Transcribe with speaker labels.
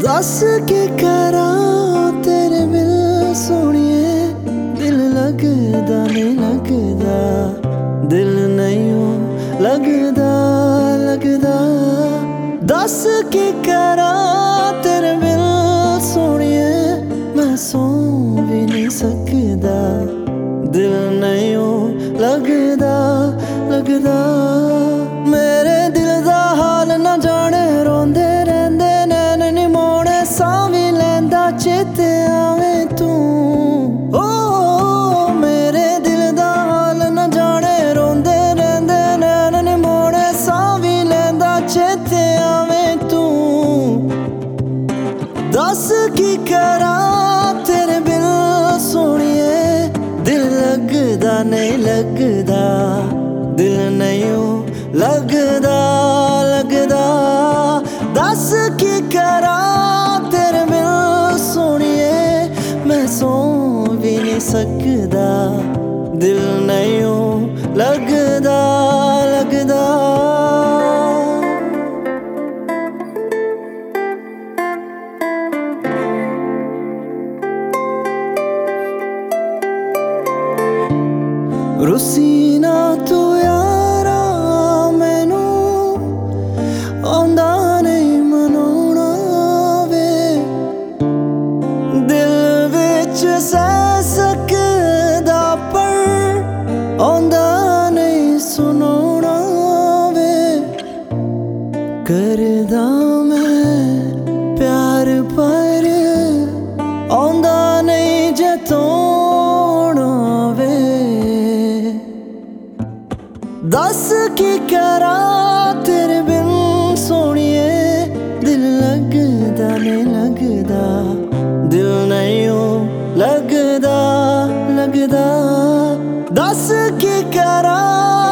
Speaker 1: दस की करा तेरे बिल सोनिए, दिल लगदा नहीं लगदा, दिल नहीं लगदा लगदा। दस की करा तेरे बिल सोनिए, मैं सौ भी नहीं सकदा, दिल नहीं लगदा लगदा। मेरे दिल दा हाल ना जाने, रोंदे रहंदे नैन नी मोड़े, सां भी लैंदा चेते आवे तू। ओ मेरे दिल दा हाल ना जाने, रोंदे रहंदे नैन नी मोड़े, सां भी लैंदा चेते आवे तू। दस की करा तेरे बिल सोनिए, दिल लगदा नहीं लगदा, दिल नहीं लगदा लगदा। दस की करा तेरे बिल सोनिए, मैं सौ भी नहीं सकदा, दिल नहीं लगदा लगदा। रुसी ना तू यारा, मैनू आंदा नहीं मनाउणा वे, दिल विच सह सकदा पर आंदा नहीं सुनाउणा वे। करदा मैं प्यार पर आंदा नहीं जताउणा वे। दस की करा तेरे बिन सोनिए, दिल लगदा नहीं लगदा, दिल नहीं लगदा लगदा। दस की करा